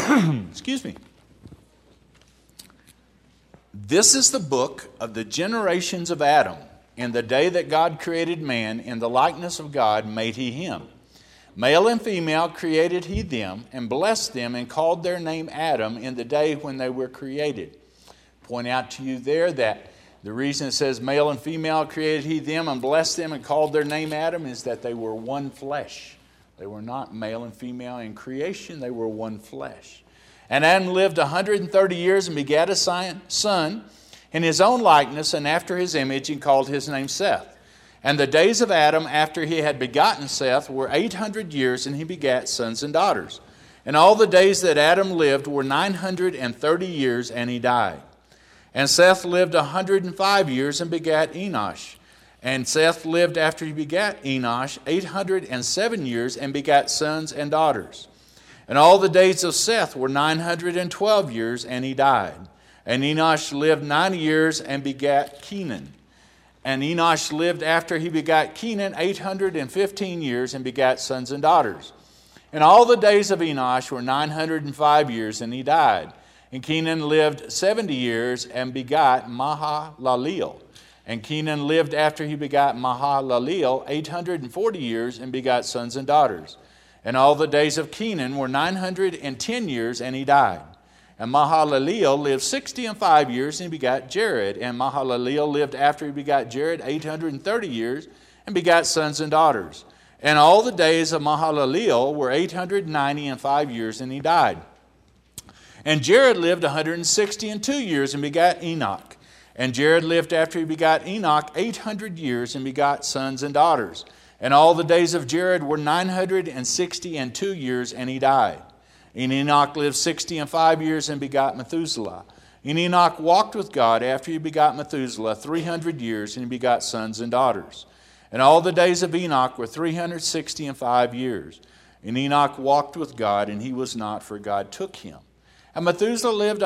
Excuse me. This is the book of the generations of Adam. In the day that God created man, in the likeness of God made he him. Male and female created he them, and blessed them, and called their name Adam in the day when they were created. Point out to you there that the reason it says male and female created he them, and blessed them, and called their name Adam, is that they were one flesh. They were not male and female in creation, they were one flesh. And Adam lived 130 years and begat a son in his own likeness and after his image, and called his name Seth. And the days of Adam after he had begotten Seth were 800 years, and he begat sons and daughters. And all the days that Adam lived were 930 years, and he died. And Seth lived 105 years and begat Enosh. And Seth lived after he begat Enosh 807 years, and begat sons and daughters. And all the days of Seth were 912 years, and he died. And Enosh lived 90 years and begat Kenan. And Enosh lived after he begat Kenan 815 years and begat sons and daughters. And all the days of Enosh were 905 years, and he died. And Kenan lived 70 years and begat Mahalaleel. And Kenan lived after he begat Mahalaleel 840 years and begat sons and daughters. And all the days of Kenan were 910 years, and he died. And Mahalaleel lived 65 years, and he begat Jared. And Mahalaleel lived after he begat Jared 830 years, and begat sons and daughters. And all the days of Mahalaleel were 895 years, and he died. And Jared lived 162 years, and begat Enoch. And Jared lived after he begat Enoch 800 years, and begot sons and daughters. And all the days of Jared were 962 years, and he died. And Enoch lived 65 years and begot Methuselah. And Enoch walked with God after he begot Methuselah 300 years, and he begot sons and daughters. And all the days of Enoch were 365 years. And Enoch walked with God, and he was not, for God took him. And Methuselah lived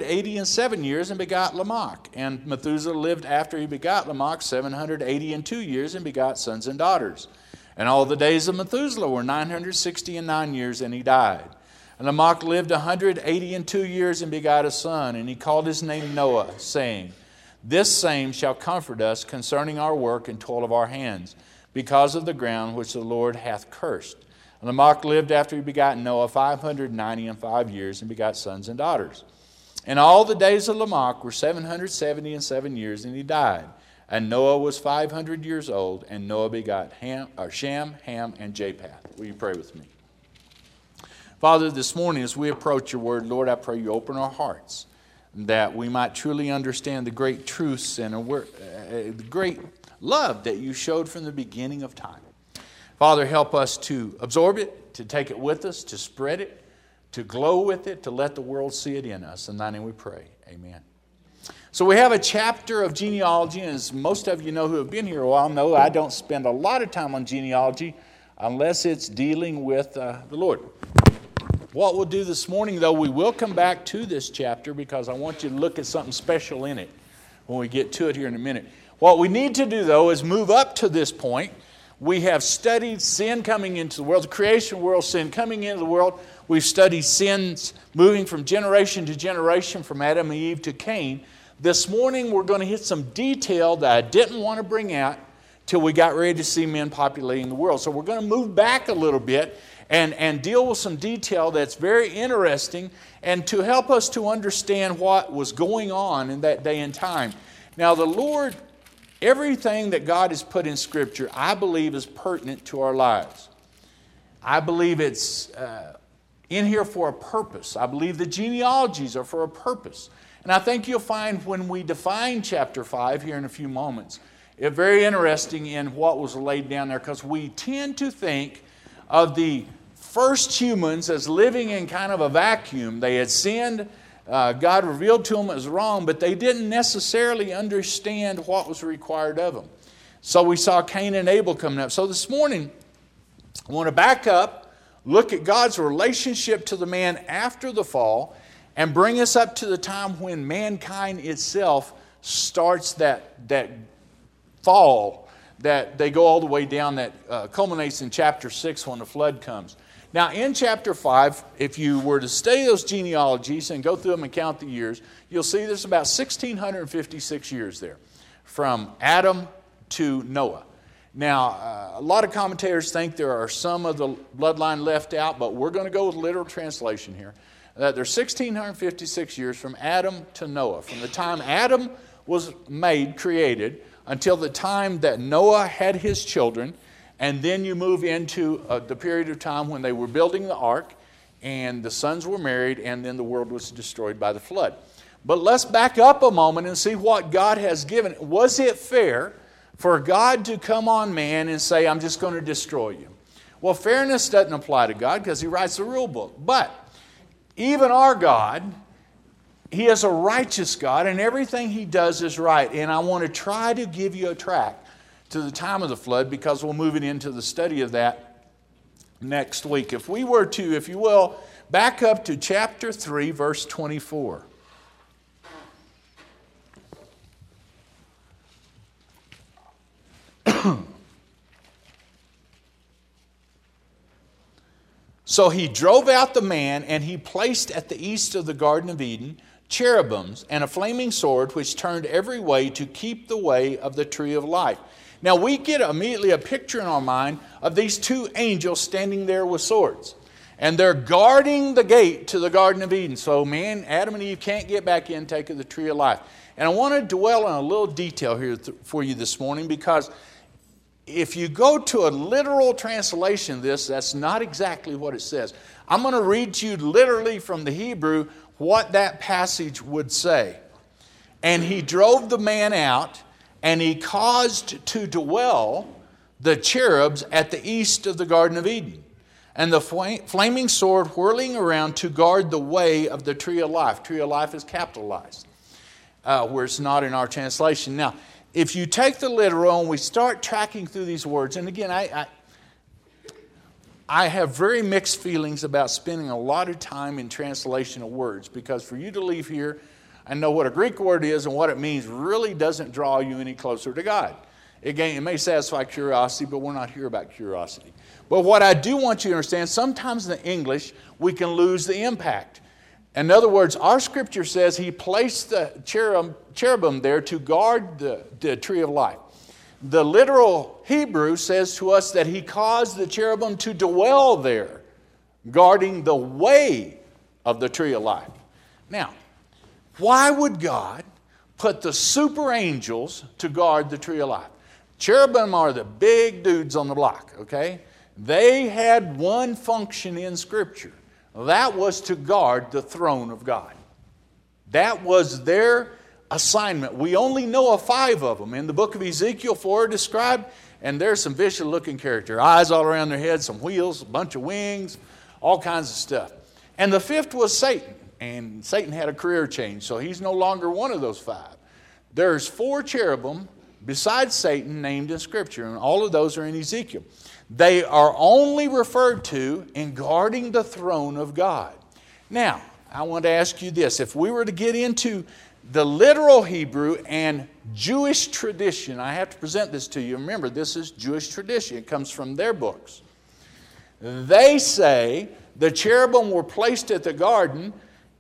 187 years and begot Lamech. And Methuselah lived after he begot Lamech 782 years and begot sons and daughters. And all the days of Methuselah were 969 years, and he died. And Lamech lived 182 years and begot a son, and he called his name Noah, saying, This same shall comfort us concerning our work and toil of our hands, because of the ground which the Lord hath cursed. And Lamech lived after he begot Noah 595 years, and begot sons and daughters. And all the days of Lamech were 777 years, and he died. And Noah was 500 years old, and Noah begot Shem, Ham, and Japheth. Will you pray with me? Father, this morning as we approach your word, Lord, I pray you open our hearts, that we might truly understand the great truths and the great love that you showed from the beginning of time. Father, help us to absorb it, to take it with us, to spread it, to glow with it, to let the world see it in us. In thy name we pray. Amen. So we have a chapter of genealogy, and as most of you know who have been here a while know, I don't spend a lot of time on genealogy unless it's dealing with the Lord. What we'll do this morning, though, we will come back to this chapter because I want you to look at something special in it when we get to it here in a minute. What we need to do, though, is move up to this point. We have studied sin coming into the world, the creation world, sin coming into the world. We've studied sins moving from generation to generation, from Adam and Eve to Cain. This morning, we're going to hit some detail that I didn't want to bring out till we got ready to see men populating the world. So we're going to move back a little bit and deal with some detail that's very interesting and to help us to understand what was going on in that day and time. Now, the Lord, everything that God has put in Scripture, I believe is pertinent to our lives. I believe it's in here for a purpose. I believe the genealogies are for a purpose. And I think you'll find when we define chapter 5 here in a few moments, it's very interesting in what was laid down there, because we tend to think of the first humans as living in kind of a vacuum. They had sinned. God revealed to them it was wrong, but they didn't necessarily understand what was required of them. So we saw Cain and Abel coming up. So this morning, I want to back up, look at God's relationship to the man after the fall, and bring us up to the time when mankind itself starts that fall, that they go all the way down, that culminates in chapter 6 when the flood comes. Now, in chapter 5, if you were to study those genealogies and go through them and count the years, you'll see there's about 1,656 years there, from Adam to Noah. Now, a lot of commentators think there are some of the bloodline left out, but we're going to go with literal translation here. That there's 1,656 years from Adam to Noah, from the time Adam was created, until the time that Noah had his children, and then you move into the period of time when they were building the ark, and the sons were married, and then the world was destroyed by the flood. But let's back up a moment and see what God has given. Was it fair for God to come on man and say, I'm just going to destroy you? Well, fairness doesn't apply to God because He writes the rule book. But even our God, He is a righteous God, and everything He does is right. And I want to try to give you a track to the time of the flood, because we'll move it into the study of that next week. If we were to, if you will, back up to chapter 3, verse 24. So He drove out the man, and He placed at the east of the Garden of Eden cherubims and a flaming sword which turned every way to keep the way of the tree of life. Now we get immediately a picture in our mind of these two angels standing there with swords. And they're guarding the gate to the Garden of Eden. So man, Adam and Eve can't get back in, take of the tree of life. And I want to dwell on a little detail here for you this morning, because if you go to a literal translation of this, that's not exactly what it says. I'm going to read to you literally from the Hebrew what that passage would say. And He drove the man out, and He caused to dwell the cherubs at the east of the Garden of Eden, and the flaming sword whirling around to guard the way of the tree of life. Tree of life is capitalized, where it's not in our translation. Now, if you take the literal and we start tracking through these words, and again, I have very mixed feelings about spending a lot of time in translation of words, because for you to leave here and know what a Greek word is and what it means really doesn't draw you any closer to God. Again, it may satisfy curiosity, but we're not here about curiosity. But what I do want you to understand, sometimes in the English, we can lose the impact. In other words, our scripture says He placed the cherubim there to guard the tree of life. The literal Hebrew says to us that He caused the cherubim to dwell there, guarding the way of the tree of life. Now, why would God put the super angels to guard the tree of life? Cherubim are the big dudes on the block, okay? They had one function in Scripture. That was to guard the throne of God. That was their assignment. We only know of 5 of them. In the book of Ezekiel, 4 are described, and there's some vicious looking character. Eyes all around their head, some wheels, a bunch of wings, all kinds of stuff. And the 5th was Satan. And Satan had a career change, so he's no longer one of those 5. There's 4 cherubim besides Satan named in Scripture, and all of those are in Ezekiel. They are only referred to in guarding the throne of God. Now, I want to ask you this. If we were to get into the literal Hebrew and Jewish tradition, I have to present this to you. Remember, this is Jewish tradition. It comes from their books. They say the cherubim were placed at the garden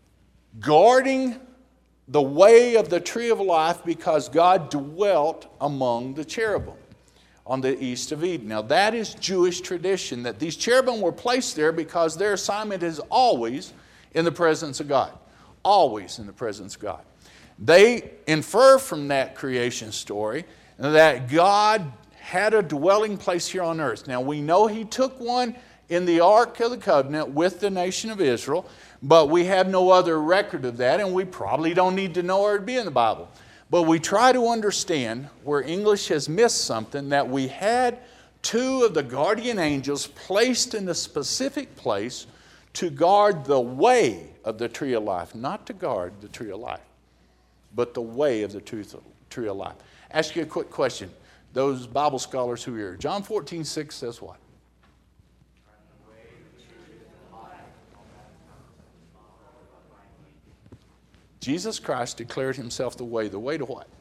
guarding the way of the tree of life because God dwelt among the cherubim on the east of Eden. Now that is Jewish tradition, that these cherubim were placed there because their assignment is always in the presence of God. Always in the presence of God. They infer from that creation story that God had a dwelling place here on earth. Now we know He took one in the Ark of the Covenant with the nation of Israel, but we have no other record of that, and we probably don't need to know or it'd be in the Bible. But we try to understand where English has missed something, that we had 2 of the guardian angels placed in a specific place to guard the way of the tree of life. Not to guard the tree of life, but the way of the tree of life. Ask you a quick question. Those Bible scholars who are here, John 14:6 says what? Jesus Christ declared Himself the way. The way to what?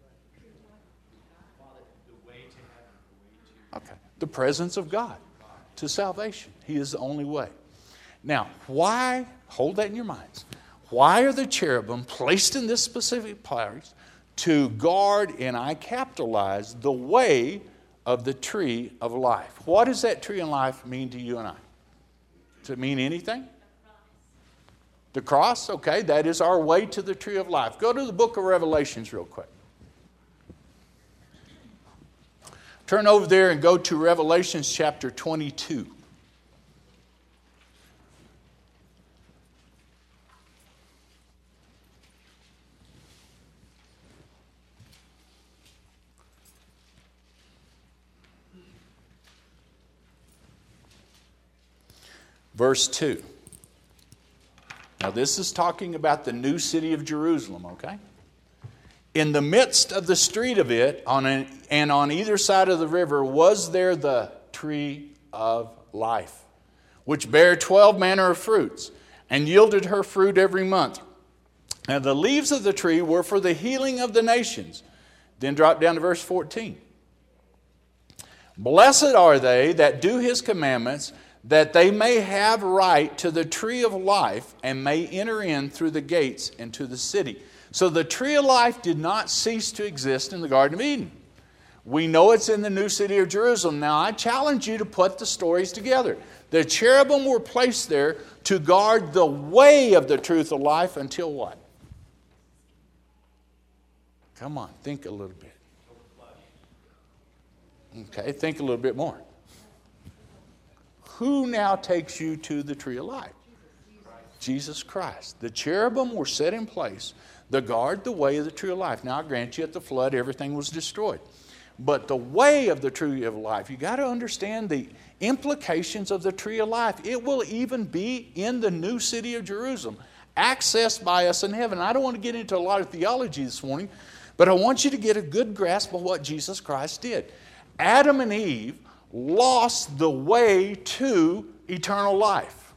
Okay. The presence of God. to salvation. He is the only way. Now, why, hold that in your minds, why are the cherubim placed in this specific place? To guard, and I capitalize, the way of the tree of life. What does that tree of life mean to you and I? Does it mean anything? The cross, okay, that is our way to the tree of life. Go to the book of Revelations real quick. Turn over there and go to Revelations chapter 22. Verse 2. Now this is talking about the new city of Jerusalem, okay? In the midst of the street of it, and on either side of the river, was there the tree of life, which bare 12 manner of fruits, and yielded her fruit every month. And the leaves of the tree were for the healing of the nations. Then drop down to verse 14. Blessed are they that do his commandments, that they may have right to the tree of life and may enter in through the gates into the city. So the tree of life did not cease to exist in the Garden of Eden. We know it's in the new city of Jerusalem. Now I challenge you to put the stories together. The cherubim were placed there to guard the way of the truth of life until what? Come on, think a little bit. Okay, think a little bit more. Who now takes you to the tree of life? Jesus Christ. The cherubim were set in place to guard the way of the tree of life. Now I grant you at the flood everything was destroyed. But the way of the tree of life, you got to understand the implications of the tree of life. It will even be in the new city of Jerusalem, accessed by us in heaven. I don't want to get into a lot of theology this morning, but I want you to get a good grasp of what Jesus Christ did. Adam and Eve lost the way to eternal life,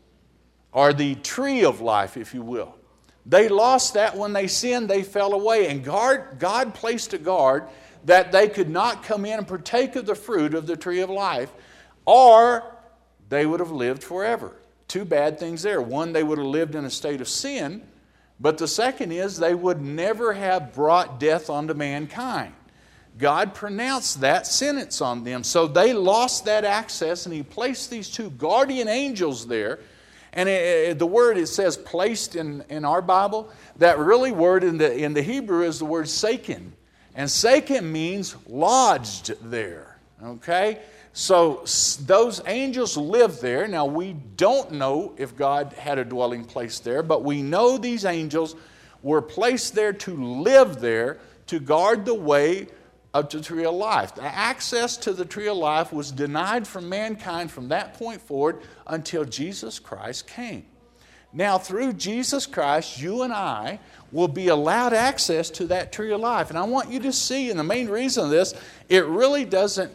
or the tree of life, if you will. They lost that when they sinned. They fell away, and God placed a guard that they could not come in and partake of the fruit of the tree of life, or they would have lived forever. Two bad things there. One, they would have lived in a state of sin, but the second is they would never have brought death onto mankind. God pronounced that sentence on them. So they lost that access, and he placed these two guardian angels there. And the word, it says placed in our Bible. That really word in the Hebrew is the word sakin. And sakin means lodged there. Okay? So those angels lived there. Now we don't know if God had a dwelling place there, but we know these angels were placed there to live there, to guard the way of the tree of life. The access to the tree of life was denied from mankind from that point forward until Jesus Christ came. Now through Jesus Christ, you and I will be allowed access to that tree of life. And I want you to see, and the main reason of this, it really doesn't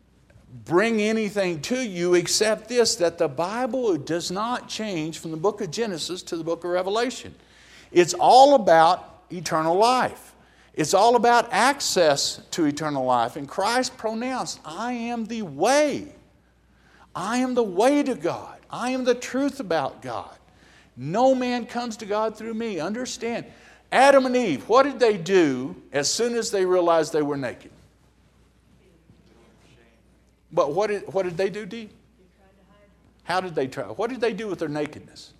bring anything to you except this, that the Bible does not change from the book of Genesis to the book of Revelation. It's all about eternal life. It's all about access to eternal life. And Christ pronounced, I am the way. I am the way to God. I am the truth about God. No man comes to God through me. Understand, Adam and Eve, what did they do as soon as they realized they were naked? But what did they do, Dee? How did they try? What did they do with their nakedness?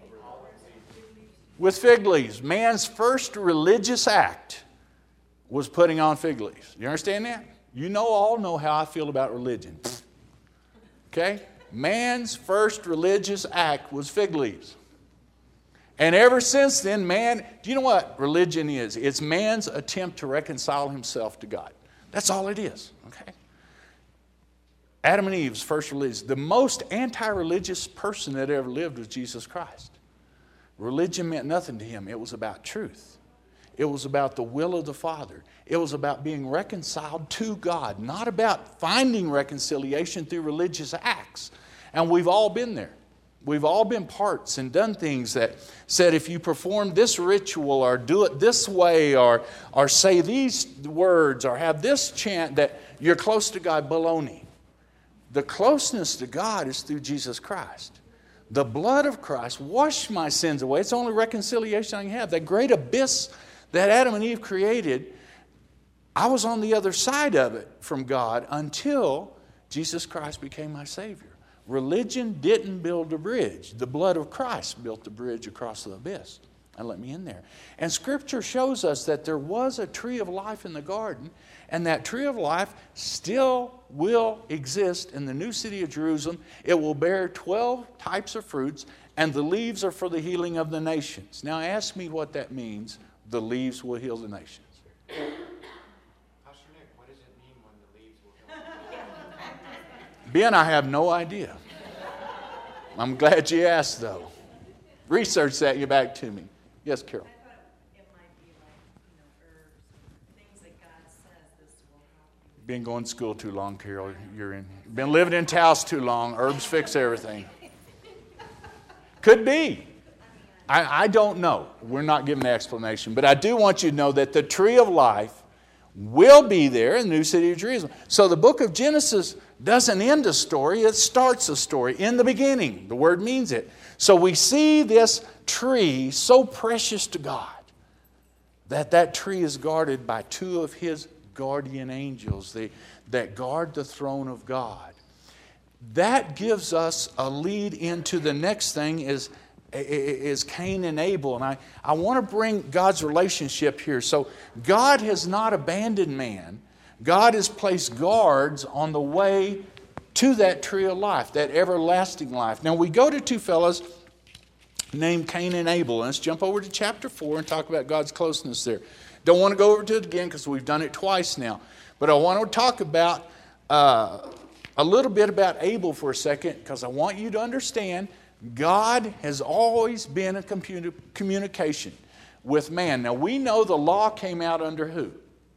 With fig leaves. Man's first religious act was putting on fig leaves. You understand that? You all know how I feel about religion. Okay? Man's first religious act was fig leaves. And ever since then, man, do you know what religion is? It's man's attempt to reconcile himself to God. That's all it is. Okay? Adam and Eve's first religion. The most anti-religious person that ever lived was Jesus Christ. Religion meant nothing to him. It was about truth. It was about the will of the Father. It was about being reconciled to God, not about finding reconciliation through religious acts. And we've all been there. We've all been parts and done things that said if you perform this ritual or do it this way or say these words or have this chant that you're close to God. Baloney. The closeness to God is through Jesus Christ. The blood of Christ washed my sins away. It's the only reconciliation I can have. That great abyss that Adam and Eve created, I was on the other side of it from God until Jesus Christ became my Savior. Religion didn't build a bridge. The blood of Christ built the bridge across the abyss and let me in there. And Scripture shows us that there was a tree of life in the garden, and that tree of life still will exist in the new city of Jerusalem. It will bear 12 types of fruits, and the leaves are for the healing of the nations. Now ask me what that means. The leaves will heal the nations. Pastor Nick, what does it mean when the leaves will heal the nations? Ben, I have no idea. I'm glad you asked, though. Research that, get back to me. Yes, Carol. I thought it might be like, herbs, things that God says this will help. Been going to school too long, Carol. Been living in Taos too long. Herbs fix everything. Could be. I don't know. We're not giving the explanation. But I do want you to know that the tree of life will be there in the new city of Jerusalem. So the book of Genesis doesn't end a story. It starts a story. In the beginning. The word means it. So we see this tree so precious to God that tree is guarded by two of His guardian angels that guard the throne of God. That gives us a lead into the next thing is Cain and Abel. And I want to bring God's relationship here. So God has not abandoned man. God has placed guards on the way to that tree of life, that everlasting life. Now we go to two fellows named Cain and Abel. And let's jump over to chapter 4 and talk about God's closeness there. Don't want to go over to it again because we've done it twice now. But I want to talk about a little bit about Abel for a second, because I want you to understand God has always been in communication with man. Now we know the law came out under who?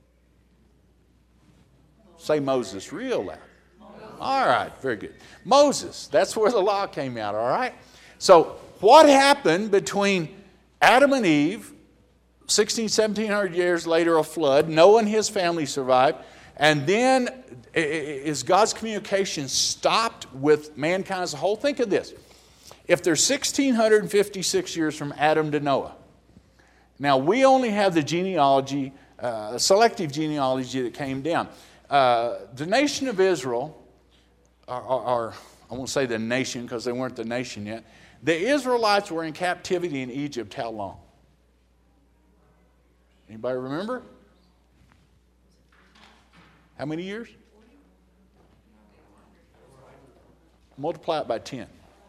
Say Moses real loud. All right, very good. Moses, that's where the law came out, all right? So what happened between Adam and Eve, 1700 years later, a flood, Noah and his family survived, and then is God's communication stopped with mankind as a whole? Think of this. If there's 1656 years from Adam to Noah, now we only have the genealogy, selective genealogy that came down. The nation of Israel, or I won't say the nation because they weren't the nation yet, the Israelites were in captivity in Egypt how long? Anybody remember? How many years? Multiply it by 10.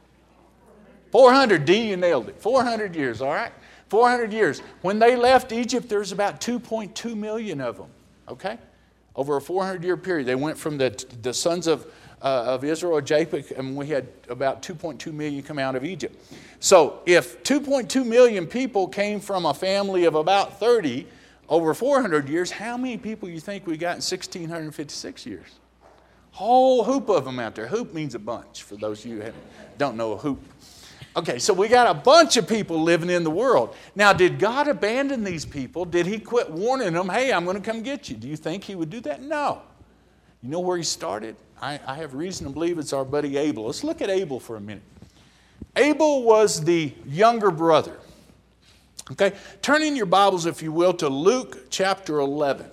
400, D, you nailed it. 400 years, all right? 400 years. When they left Egypt, there was about 2.2 million of them, okay? Over a 400-year period. They went from the sons of Israel, Japheth, and we had about 2.2 million come out of Egypt. So if 2.2 million people came from a family of about 30 over 400 years, how many people you think we got in 1656 years? Whole hoop of them out there. Hoop means a bunch, for those of you who don't know a hoop. Okay, so we got a bunch of people living in the world. Now, did God abandon these people? Did He quit warning them, hey, I'm going to come get you? Do you think He would do that? No. You know where He started? I have reason to believe it's our buddy Abel. Let's look at Abel for a minute. Abel was the younger brother. Okay, turn in your Bibles, if you will, to Luke chapter 11.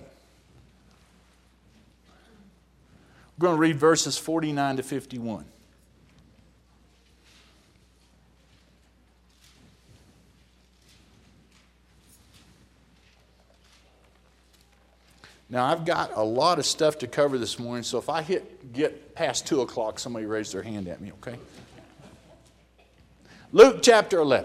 We're going to read verses 49 to 51. Now, I've got a lot of stuff to cover this morning, so if I get past 2 o'clock, somebody raise their hand at me, okay? Luke chapter 11,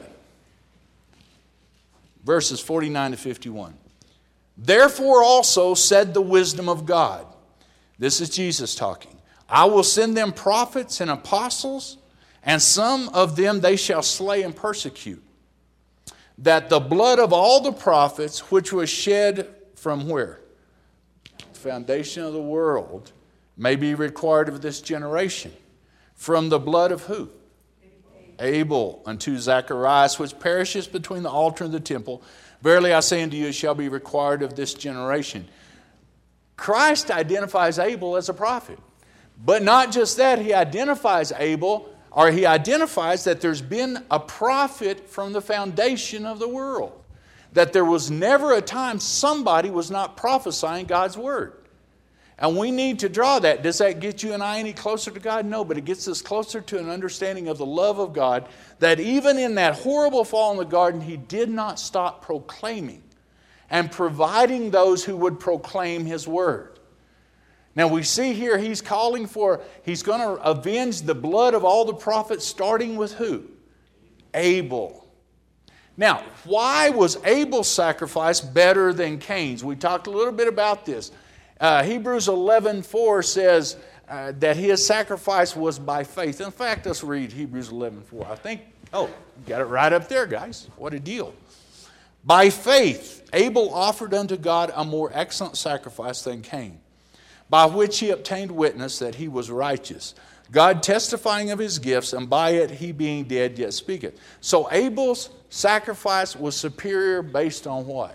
verses 49 to 51. Therefore also said the wisdom of God. This is Jesus talking. I will send them prophets and apostles, and some of them they shall slay and persecute, that the blood of all the prophets which was shed from where? Foundation of the world may be required of this generation. From the blood of who? Abel unto Zacharias, which perishes between the altar and the temple. Verily I say unto you, it shall be required of this generation. Christ identifies Abel as a prophet. But not just that, he identifies Abel, or he identifies that there's been a prophet from the foundation of the world. That there was never a time somebody was not prophesying God's word. And we need to draw that. Does that get you and I any closer to God? No, but it gets us closer to an understanding of the love of God, that even in that horrible fall in the garden, he did not stop proclaiming and providing those who would proclaim his word. Now we see here he's going to avenge the blood of all the prophets, starting with who? Abel. Now, why was Abel's sacrifice better than Cain's? We talked a little bit about this. Hebrews 11:4 says that his sacrifice was by faith. In fact, let's read Hebrews 11:4. I think, you got it right up there, guys. What a deal. By faith, Abel offered unto God a more excellent sacrifice than Cain, by which he obtained witness that he was righteous, God testifying of his gifts, and by it he being dead yet speaketh. So Abel's sacrifice was superior based on what?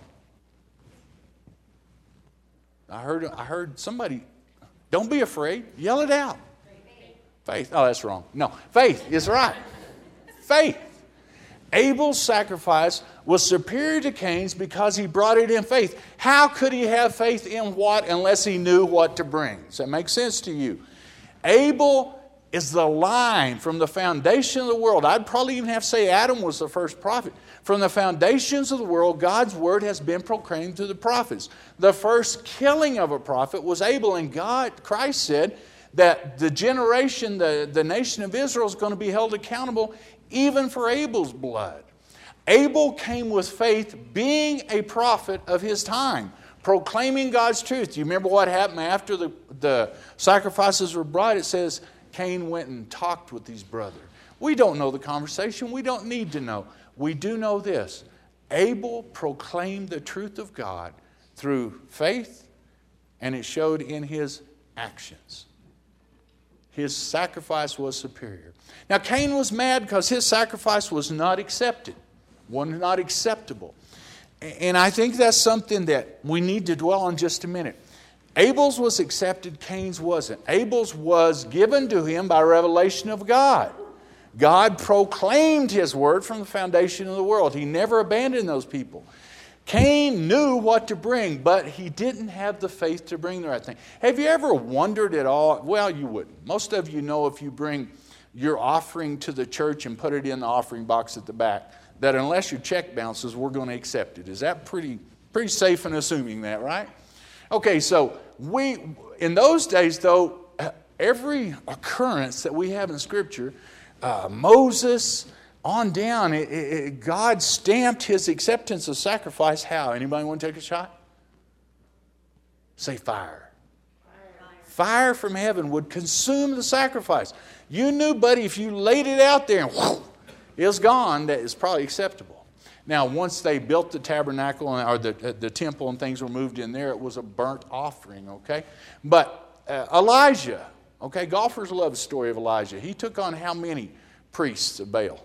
I heard somebody, don't be afraid, yell it out. Faith. Oh, that's wrong. No, faith is right. Faith. Abel's sacrifice was superior to Cain's because he brought it in faith. How could he have faith in what unless he knew what to bring? Does that make sense to you? Abel is the line from the foundation of the world. I'd probably even have to say Adam was the first prophet. From the foundations of the world, God's word has been proclaimed through the prophets. The first killing of a prophet was Abel, and Christ said that the generation, the nation of Israel is going to be held accountable even for Abel's blood. Abel came with faith, being a prophet of his time, proclaiming God's truth. Do you remember what happened after the sacrifices were brought? It says Cain went and talked with his brother. We don't know the conversation. We don't need to know. We do know this. Abel proclaimed the truth of God through faith, and it showed in his actions. His sacrifice was superior. Now Cain was mad because his sacrifice was not accepted, was not acceptable. And I think that's something that we need to dwell on just a minute. Abel's was accepted, Cain's wasn't. Abel's was given to him by revelation of God. God proclaimed his word from the foundation of the world. He never abandoned those people. Cain knew what to bring, but he didn't have the faith to bring the right thing. Have you ever wondered at all? Well, you wouldn't. Most of you know if you bring your offering to the church and put it in the offering box at the back, that unless your check bounces, we're going to accept it. Is that pretty safe in assuming that, right? Okay, so in those days, though, every occurrence that we have in Scripture, Moses on down, God stamped his acceptance of sacrifice. How? Anybody want to take a shot? Say fire. Fire from heaven would consume the sacrifice. You knew, buddy, if you laid it out there and whoosh, it was gone, that is probably acceptable. Now, once they built the tabernacle or the temple and things were moved in there, it was a burnt offering, okay? But Elijah, okay, golfers love the story of Elijah. He took on how many priests of Baal?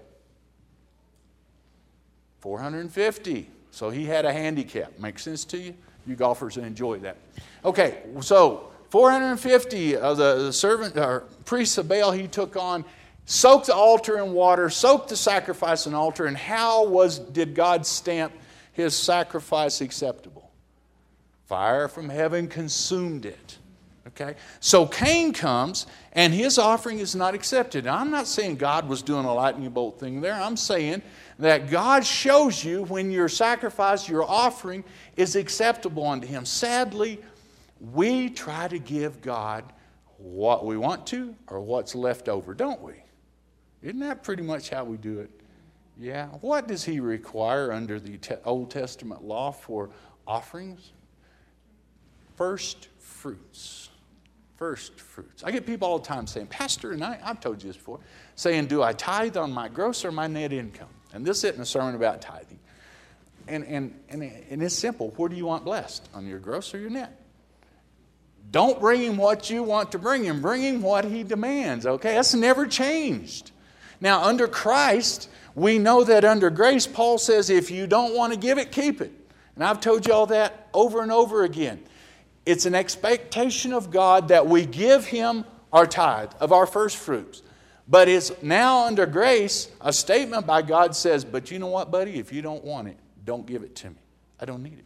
450. So he had a handicap. Make sense to you? You golfers enjoy that. Okay, so 450 of the servant or priests of Baal he took on, soaked the altar in water, soaked the sacrifice in altar, and how did God stamp his sacrifice acceptable? Fire from heaven consumed it. Okay? So Cain comes, and his offering is not accepted. Now, I'm not saying God was doing a lightning bolt thing there. I'm saying that God shows you when your sacrifice, your offering, is acceptable unto him. Sadly, we try to give God what we want to or what's left over, don't we? Isn't that pretty much how we do it? Yeah. What does he require under the Old Testament law for offerings? First fruits. First fruits. I get people all the time saying, Pastor, and I've told you this before, saying, do I tithe on my gross or my net income? And this isn't a sermon about tithing. And it's simple. Where do you want blessed? On your gross or your net? Don't bring him what you want to bring him. Bring him what he demands, okay? That's never changed. Now, under Christ, we know that under grace, Paul says, if you don't want to give it, keep it. And I've told you all that over and over again. It's an expectation of God that we give him our tithe of our first fruits. But it's now under grace, a statement by God says, but you know what, buddy? If you don't want it, don't give it to me. I don't need it.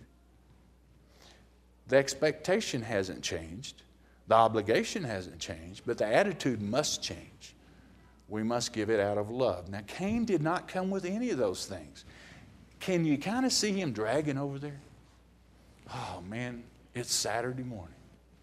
The expectation hasn't changed. The obligation hasn't changed, but the attitude must change. We must give it out of love. Now, Cain did not come with any of those things. Can you kind of see him dragging over there? Oh, man, it's Saturday morning.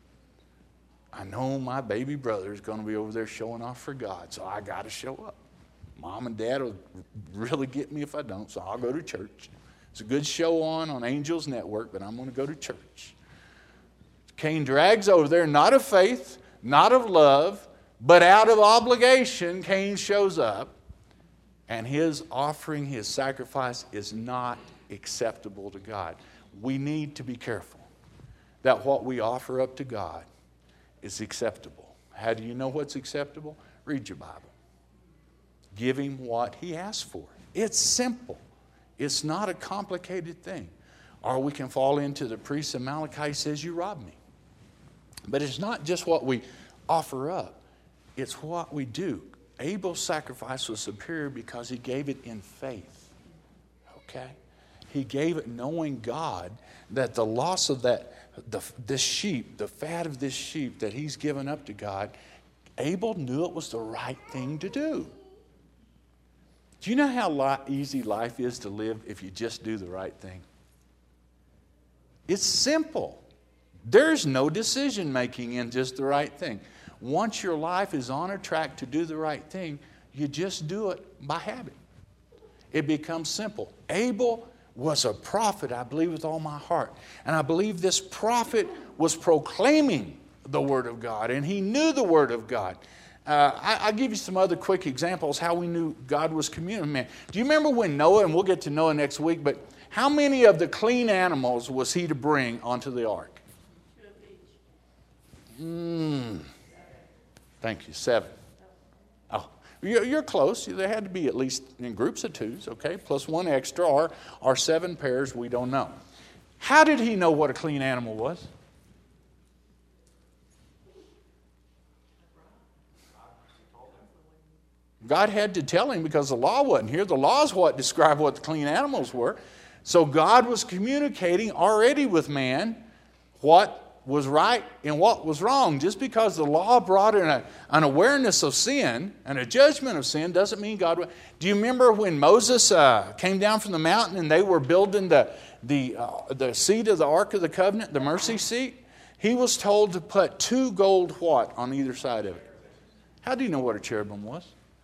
I know my baby brother is going to be over there showing off for God, so I got to show up. Mom and Dad will really get me if I don't, so I'll go to church. It's a good show on Angels Network, but I'm going to go to church. Cain drags over there, not of faith, not of love, but out of obligation. Cain shows up, and his offering, his sacrifice is not acceptable to God. We need to be careful that what we offer up to God is acceptable. How do you know what's acceptable? Read your Bible. Give Him what He asks for. It's simple. It's not a complicated thing. Or we can fall into the priest of Malachi says, you robbed me. But it's not just what we offer up. It's what we do. Abel's sacrifice was superior because he gave it in faith. Okay? He gave it knowing God that the loss of this sheep, the fat of this sheep that he's given up to God, Abel knew it was the right thing to do. Do you know how easy life is to live if you just do the right thing? It's simple. There's no decision making in just the right thing. Once your life is on a track to do the right thing, you just do it by habit. It becomes simple. Abel was a prophet, I believe with all my heart. And I believe this prophet was proclaiming the Word of God, and he knew the Word of God. I'll give you some other quick examples how we knew God was communicating. Do you remember when Noah, and we'll get to Noah next week, but how many of the clean animals was he to bring onto the ark? Thank you. 7. Oh, you're close. There had to be at least in groups of 2s, okay, plus 1 extra, or 7 pairs, we don't know. How did he know what a clean animal was? God had to tell him because the law wasn't here. The law is what described what the clean animals were. So God was communicating already with man what was right and what was wrong. Just because the law brought in an awareness of sin and a judgment of sin doesn't mean God would. Do you remember when Moses came down from the mountain and they were building the seat of the Ark of the Covenant, the mercy seat? He was told to put 2 gold what on either side of it? How do you know what a cherubim was?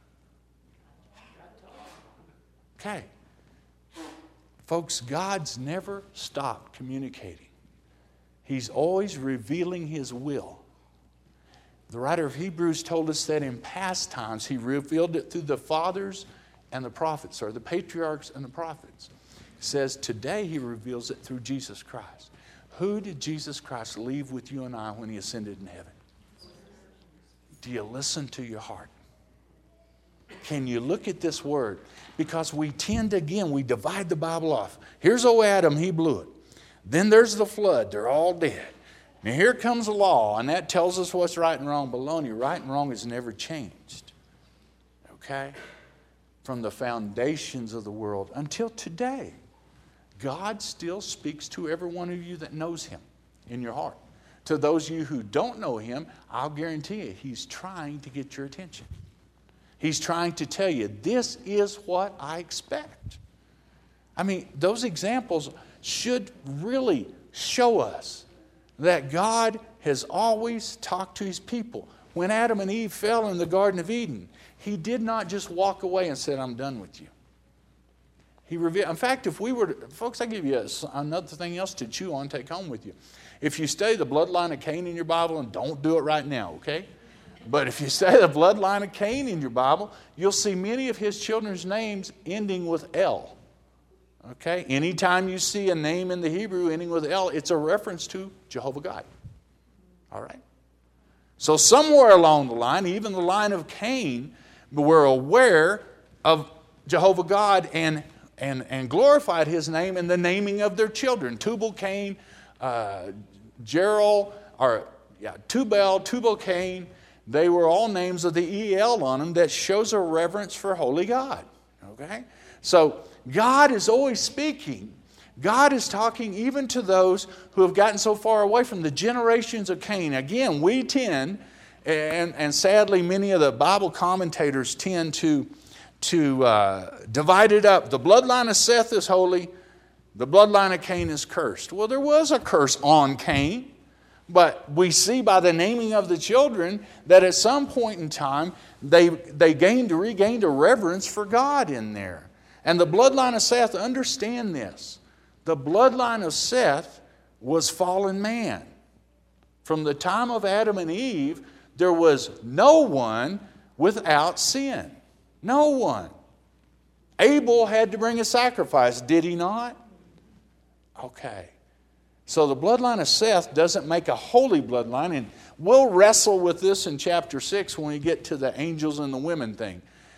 Okay. Folks, God's never stopped communicating. He's always revealing His will. The writer of Hebrews told us that in past times He revealed it through the fathers and the prophets, or the patriarchs and the prophets. He says today He reveals it through Jesus Christ. Who did Jesus Christ leave with you and I when He ascended in heaven? Do you listen to your heart? Can you look at this word? Because we tend to, again, we divide the Bible off. Here's old Adam, he blew it. Then there's the flood. They're all dead. Now here comes the law, and that tells us what's right and wrong. Baloney. Right and wrong has never changed. Okay? From the foundations of the world until today, God still speaks to every one of you that knows Him in your heart. To those of you who don't know Him, I'll guarantee you, He's trying to get your attention. He's trying to tell you, this is what I expect. I mean, those examples should really show us that God has always talked to His people. When Adam and Eve fell in the Garden of Eden, He did not just walk away and said, I'm done with you. He revealed. In fact, if we were to, folks, I give you another thing else to chew on, take home with you. If you study the bloodline of Cain in your Bible, and don't do it right now, okay? But if you study the bloodline of Cain in your Bible, you'll see many of his children's names ending with L. Okay? Anytime you see a name in the Hebrew ending with L, it's a reference to Jehovah God. All right? So somewhere along the line, even the line of Cain, were aware of Jehovah God and glorified His name in the naming of their children. Tubal-Cain, Tubal-Cain, they were all names of the EL on them that shows a reverence for holy God. Okay? So God is always speaking. God is talking even to those who have gotten so far away from the generations of Cain. Again, we tend, and sadly many of the Bible commentators tend to divide it up. The bloodline of Seth is holy. The bloodline of Cain is cursed. Well, there was a curse on Cain. But we see by the naming of the children that at some point in time they regained a reverence for God in there. And the bloodline of Seth, understand this. The bloodline of Seth was fallen man. From the time of Adam and Eve, there was no one without sin. No one. Abel had to bring a sacrifice, did he not? Okay. So the bloodline of Seth doesn't make a holy bloodline, and we'll wrestle with this in chapter 6 when we get to the angels and the women thing.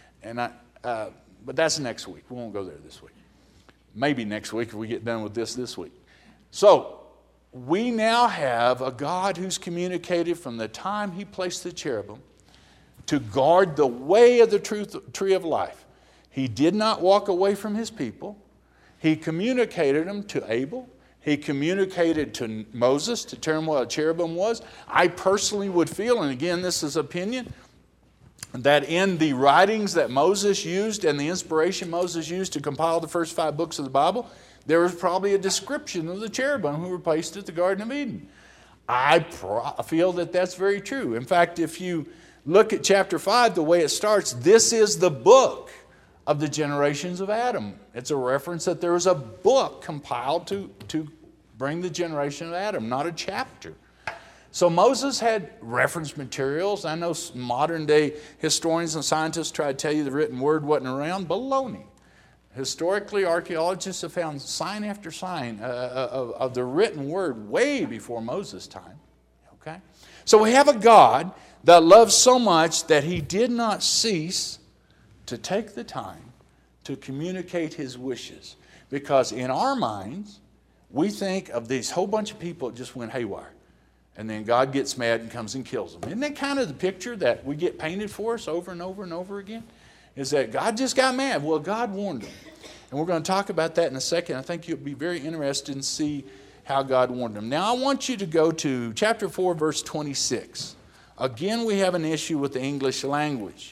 But that's next week. We won't go there this week. Maybe next week if we get done with this week. So we now have a God who's communicated from the time He placed the cherubim to guard the way of the tree of life. He did not walk away from His people. He communicated them to Abel. He communicated to Moses to tell him what a cherubim was. I personally would feel, and again this is opinion, that in the writings that Moses used and the inspiration Moses used to compile the first 5 books of the Bible, there was probably a description of the cherubim who were placed at the Garden of Eden. I feel that that's very true. In fact, if you look at chapter 5, the way it starts, this is the book of the generations of Adam. It's a reference that there was a book compiled to bring the generation of Adam, not a chapter. So Moses had reference materials. I know modern day historians and scientists try to tell you the written word wasn't around. Baloney. Historically, archaeologists have found sign after sign of the written word way before Moses' time. Okay? So we have a God that loves so much that He did not cease to take the time to communicate His wishes. Because in our minds, we think of these whole bunch of people that just went haywire. And then God gets mad and comes and kills them. Isn't that kind of the picture that we get painted for us over and over and over again? Is that God just got mad. Well, God warned them. And we're going to talk about that in a second. I think you'll be very interested in see how God warned them. Now, I want you to go to chapter 4, verse 26. Again, we have an issue with the English language.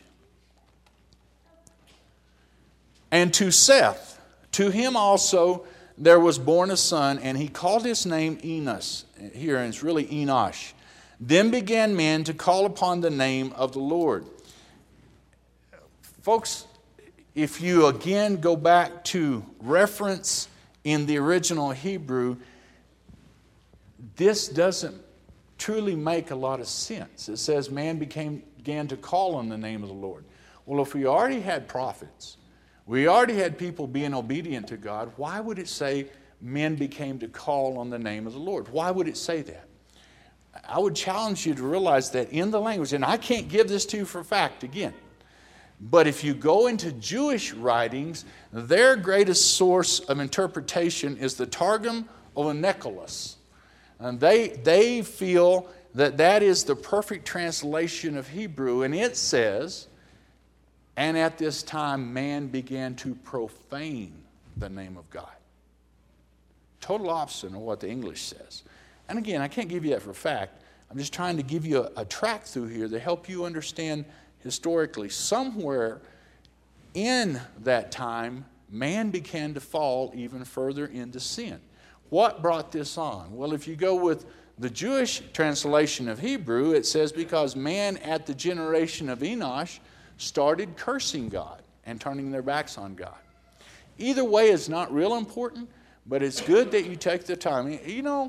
And to Seth, to him also there was born a son, and he called his name Enos. Here, and it's really Enosh. Then began men to call upon the name of the Lord. Folks, if you again go back to reference in the original Hebrew, this doesn't truly make a lot of sense. It says man began to call on the name of the Lord. Well, if we already had prophets, we already had people being obedient to God, why would it say men became to call on the name of the Lord? Why would it say that? I would challenge you to realize that in the language, and I can't give this to you for fact again, but if you go into Jewish writings, their greatest source of interpretation is the Targum of Nicholas. And they feel that that is the perfect translation of Hebrew, and it says, and at this time man began to profane the name of God. Total opposite of what the English says. And again, I can't give you that for fact. I'm just trying to give you a track through here to help you understand historically. Somewhere in that time, man began to fall even further into sin. What brought this on? Well, if you go with the Jewish translation of Hebrew, it says because man at the generation of Enosh started cursing God and turning their backs on God. Either way is not real important, but it's good that you take the time. You know,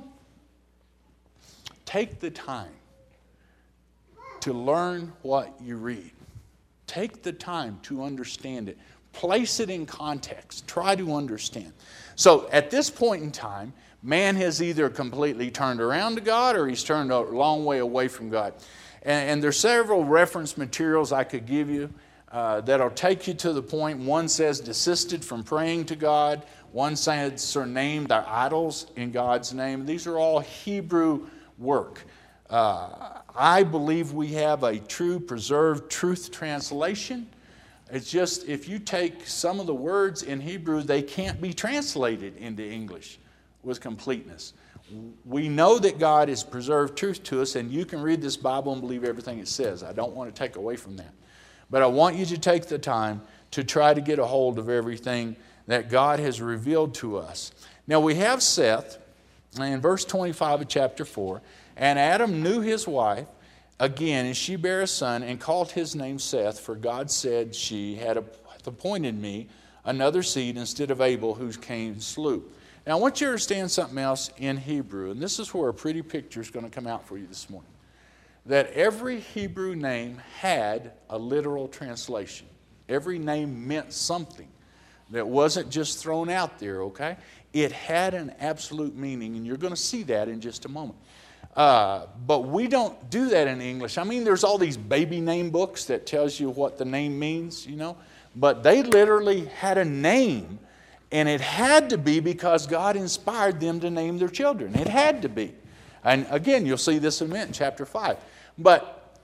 take the time to learn what you read. Take the time to understand it. Place it in context. Try to understand. So at this point in time, man has either completely turned around to God or he's turned a long way away from God. And there's several reference materials I could give you that'll take you to the point. One says desisted from praying to God. One says surnamed their idols in God's name. These are all Hebrew work. I believe we have a true preserved truth translation. It's just if you take some of the words in Hebrew, they can't be translated into English with completeness. We know that God has preserved truth to us, and you can read this Bible and believe everything it says. I don't want to take away from that. But I want you to take the time to try to get a hold of everything that God has revealed to us. Now we have Seth in verse 25 of chapter 4. And Adam knew his wife again, and she bare a son, and called his name Seth, for God said, she hath appointed me another seed instead of Abel, whose Cain slew. Now I want you to understand something else in Hebrew, and this is where a pretty picture is going to come out for you this morning. That every Hebrew name had a literal translation. Every name meant something that wasn't just thrown out there, okay? It had an absolute meaning, and you're going to see that in just a moment. But we don't do that in English. I mean, there's all these baby name books that tells you what the name means, you know. But they literally had a name, and it had to be because God inspired them to name their children. It had to be. And again, you'll see this in chapter 5. But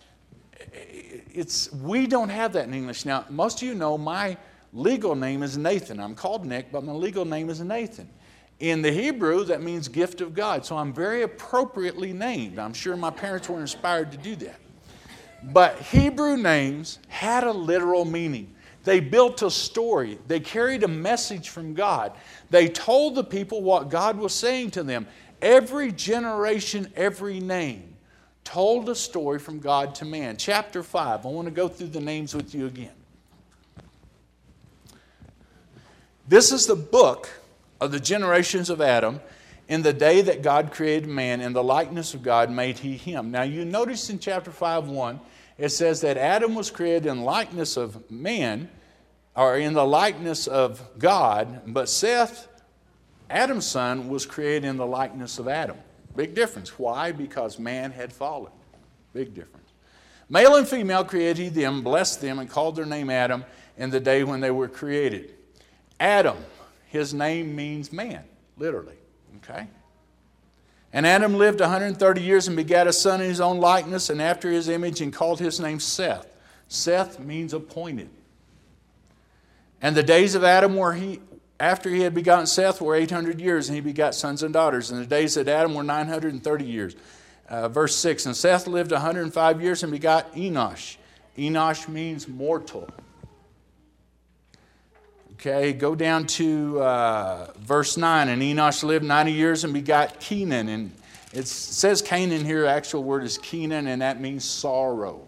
we don't have that in English. Now, most of you know my legal name is Nathan. I'm called Nick, but my legal name is Nathan. In the Hebrew, that means gift of God. So I'm very appropriately named. I'm sure my parents were inspired to do that. But Hebrew names had a literal meaning. They built a story. They carried a message from God. They told the people what God was saying to them. Every generation, every name told a story from God to man. Chapter 5. I want to go through the names with you again. This is the book of the generations of Adam. In the day that God created man, in the likeness of God made he him. Now you notice in chapter 5:1, it says that Adam was created in likeness of man, or in the likeness of God, but Seth, Adam's son, was created in the likeness of Adam. Big difference. Why? Because man had fallen. Big difference. Male and female created he them, blessed them, and called their name Adam in the day when they were created. Adam, his name means man, literally. Okay? And Adam lived 130 years and begat a son in his own likeness and after his image, and called his name Seth. Seth means appointed. And the days of Adam after he had begotten Seth were 800 years, and he begot sons and daughters. And the days of Adam were 930 years. Verse 6, and Seth lived 105 years and begot Enosh. Enosh means mortal. Okay, go down to verse 9. And Enosh lived 90 years and begot Kenan. And it says Canaan here, actual word is Kenan, and that means sorrow.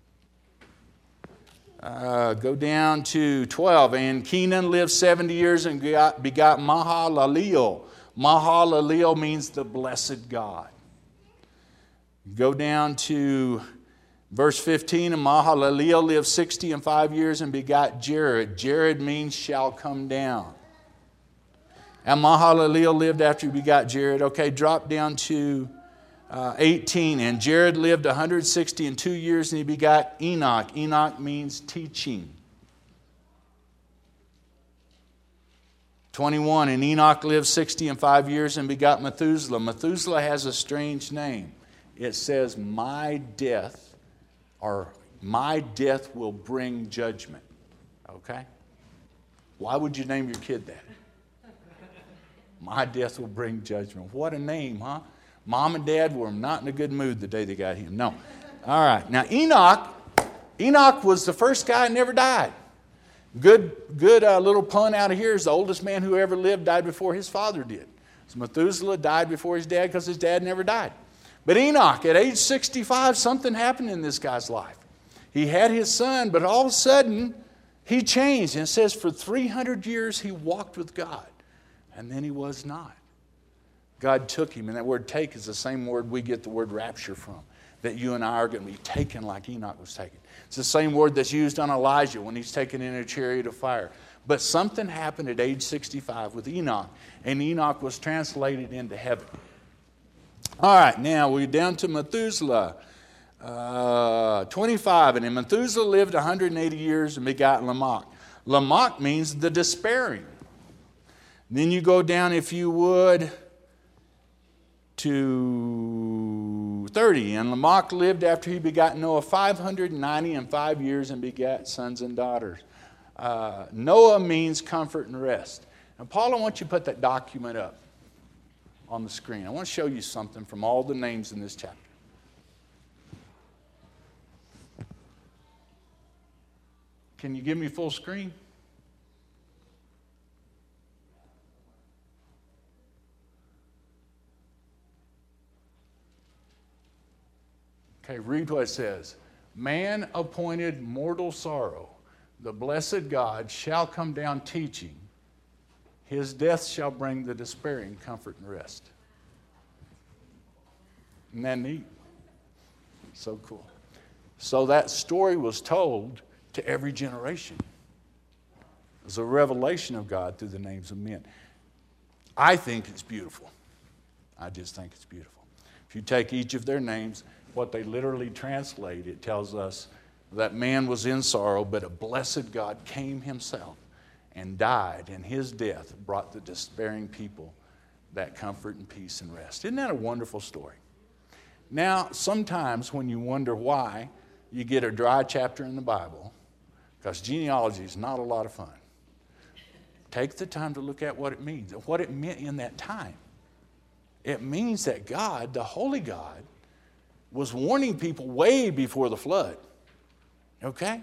Go down to 12. And Kenan lived 70 years and begot Mahalaleel. Mahalaleel means the blessed God. Go down to verse 15, and Mahalaleel lived 65 years and begot Jared. Jared means shall come down. And Mahalaleel lived after he begot Jared. Okay, drop down to 18. And Jared lived 162 years and he begot Enoch. Enoch means teaching. 21. And Enoch lived 65 years and begot Methuselah. Methuselah has a strange name. It says, my death will bring judgment. Okay? Why would you name your kid that? My death will bring judgment. What a name, huh? Mom and Dad were not in a good mood the day they got him. No. All right. Now, Enoch was the first guy that never died. Good little pun out of here is the oldest man who ever lived died before his father did. So Methuselah died before his dad because his dad never died. But Enoch, at age 65, something happened in this guy's life. He had his son, but all of a sudden, he changed. And it says for 300 years he walked with God. And then he was not. God took him. And that word take is the same word we get the word rapture from. That you and I are going to be taken like Enoch was taken. It's the same word that's used on Elijah when he's taken in a chariot of fire. But something happened at age 65 with Enoch. And Enoch was translated into heaven. All right, now we're down to Methuselah. 25. And Methuselah lived 180 years and begot Lamech. Lamech means the despairing. Then you go down, if you would, to 30. And Lamech lived after he begot Noah 595 years and begat sons and daughters. Noah means comfort and rest. Now, Paul, I want you to put that document up on the screen. I want to show you something from all the names in this chapter. Can you give me full screen? Okay, read what it says. Man appointed mortal sorrow. The blessed God shall come down teaching. His death shall bring the despairing comfort and rest. Isn't that neat? So cool. So that story was told to every generation. It was a revelation of God through the names of men. I think it's beautiful. I just think it's beautiful. If you take each of their names, what they literally translate, it tells us that man was in sorrow, but a blessed God came himself and died, and his death brought the despairing people that comfort and peace and rest. Isn't that a wonderful story? Now, sometimes when you wonder why, you get a dry chapter in the Bible, because genealogy is not a lot of fun. Take the time to look at what it means and what it meant in that time. It means that God, the Holy God, was warning people way before the flood. Okay?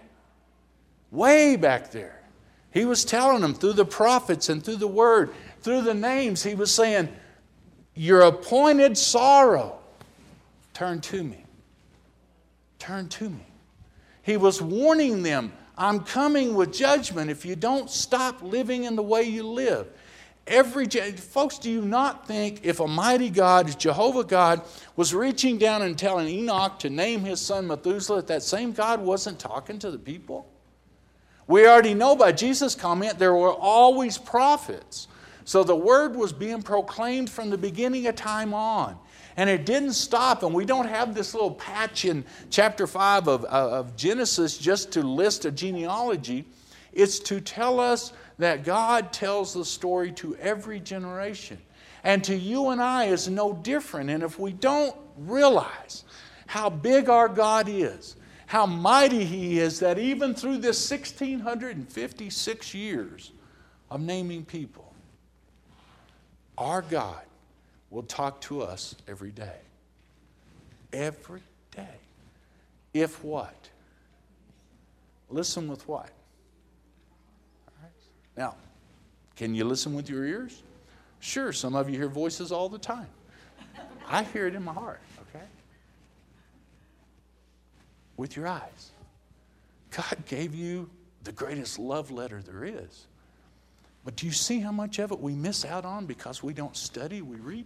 Way back there. He was telling them through the prophets and through the word, through the names, he was saying, your appointed sorrow, turn to me. Turn to me. He was warning them, I'm coming with judgment if you don't stop living in the way you live. Folks, do you not think if a mighty God, Jehovah God, was reaching down and telling Enoch to name his son Methuselah, that same God wasn't talking to the people? We already know by Jesus' comment there were always prophets. So the word was being proclaimed from the beginning of time on. And it didn't stop, and we don't have this little patch in chapter 5 of Genesis just to list a genealogy. It's to tell us that God tells the story to every generation. And to you and I is no different. And if we don't realize how big our God is, how mighty He is, that even through this 1,656 years of naming people, our God will talk to us every day. Every day. If what? Listen with what? Now, can you listen with your ears? Sure, some of you hear voices all the time. I hear it in my heart, okay? With your eyes. God gave you the greatest love letter there is. But do you see how much of it we miss out on because we don't study, we read?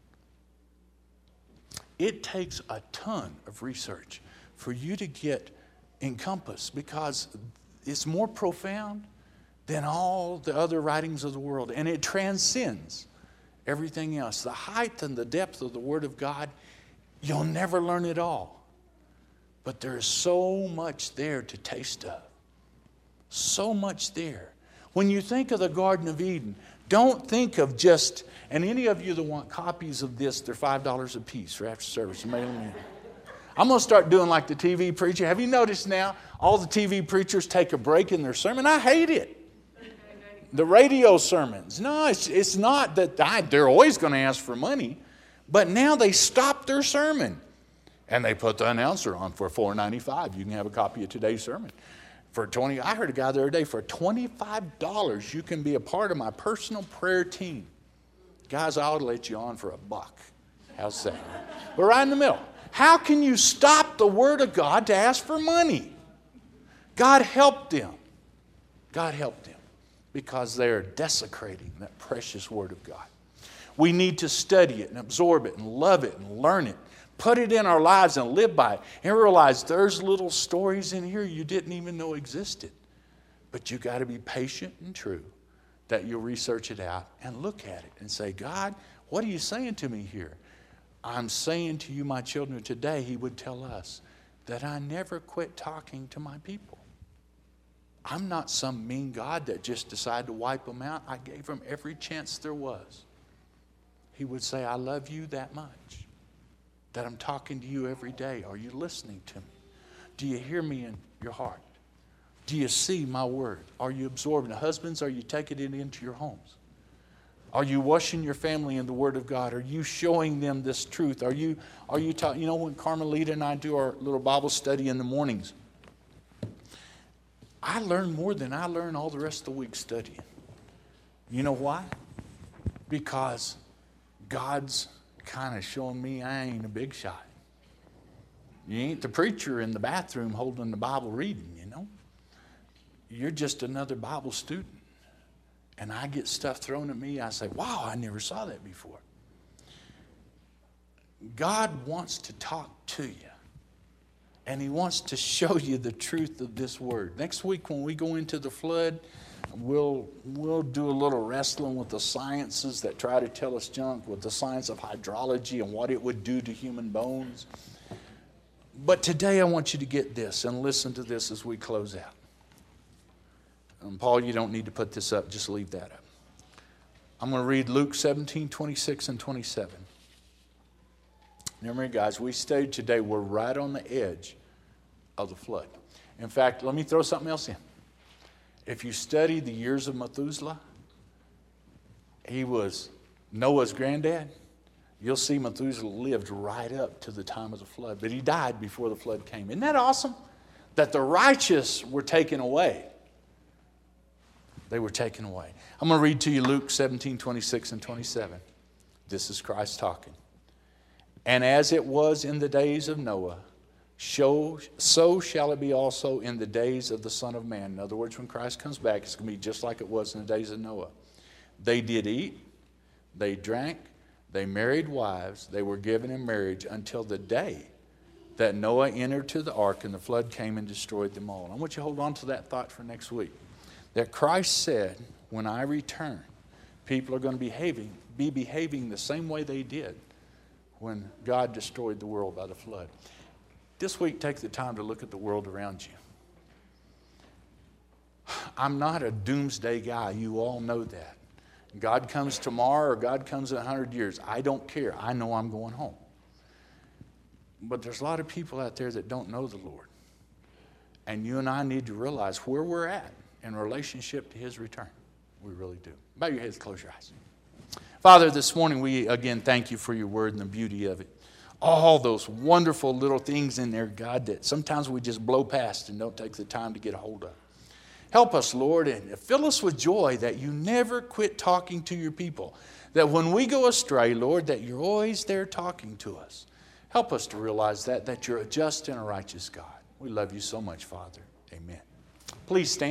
It takes a ton of research for you to get encompassed because it's more profound than all the other writings of the world. And it transcends everything else. The height and the depth of the Word of God, you'll never learn it all. But there's so much there to taste of. So much there. When you think of the Garden of Eden, don't think of just, and any of you that want copies of this, they're $5 a piece for after service. Mail them in. I'm going to start doing like the TV preacher. Have you noticed now all the TV preachers take a break in their sermon? I hate it. The radio sermons. No, it's not that they're always going to ask for money. But now they stop their sermon. And they put the announcer on for $4.95. You can have a copy of today's sermon. I heard a guy the other day, for $25, you can be a part of my personal prayer team. Guys, I'll let you on for $1. How's that? We're right in the middle. How can you stop the Word of God to ask for money? God helped them. God helped them because they're desecrating that precious Word of God. We need to study it and absorb it and love it and learn it. Put it in our lives and live by it. And realize there's little stories in here you didn't even know existed. But you got to be patient and true that you'll research it out and look at it and say, God, what are you saying to me here? I'm saying to you, my children, today, He would tell us that I never quit talking to my people. I'm not some mean God that just decided to wipe them out. I gave them every chance there was. He would say, I love you that much. that I'm talking to you every day? Are you listening to me? Do you hear me in your heart? Do you see my word? Are you absorbing it? Husbands, are you taking it into your homes? Are you washing your family in the Word of God? Are you showing them this truth? Are you taught? You know, when Carmelita and I do our little Bible study in the mornings, I learn more than I learn all the rest of the week studying. You know why? Because God's kind of showing me I ain't a big shot. You ain't the preacher in the bathroom holding the Bible reading, you know. You're just another Bible student. And I get stuff thrown at me, I say, wow, I never saw that before. God wants to talk to you. And He wants to show you the truth of this word. Next week when we go into the flood, we'll do a little wrestling with the sciences that try to tell us junk, with the science of hydrology and what it would do to human bones. But today I want you to get this and listen to this as we close out. Paul, you don't need to put this up. Just leave that up. I'm going to read Luke 17, 26 and 27. Remember, guys, we stayed today. We're right on the edge of the flood. In fact, let me throw something else in. If you study the years of Methuselah, he was Noah's granddad. You'll see Methuselah lived right up to the time of the flood. But he died before the flood came. Isn't that awesome? That the righteous were taken away. They were taken away. I'm going to read to you Luke 17, 26 and 27. This is Christ talking. And as it was in the days of Noah, so shall it be also in the days of the Son of Man. In other words, when Christ comes back, it's going to be just like it was in the days of Noah. They did eat, they drank, they married wives, they were given in marriage until the day that Noah entered to the ark and the flood came and destroyed them all. I want you to hold on to that thought for next week. That Christ said, when I return, people are going to be behaving the same way they did when God destroyed the world by the flood. This week, take the time to look at the world around you. I'm not a doomsday guy. You all know that. God comes tomorrow or God comes in 100 years. I don't care. I know I'm going home. But there's a lot of people out there that don't know the Lord. And you and I need to realize where we're at in relationship to His return. We really do. Bow your heads, close your eyes. Father, this morning we again thank you for your word and the beauty of it. All those wonderful little things in there, God, that sometimes we just blow past and don't take the time to get a hold of. Help us, Lord, and fill us with joy that you never quit talking to your people. That when we go astray, Lord, that you're always there talking to us. Help us to realize that you're a just and a righteous God. We love you so much, Father. Amen. Please stand.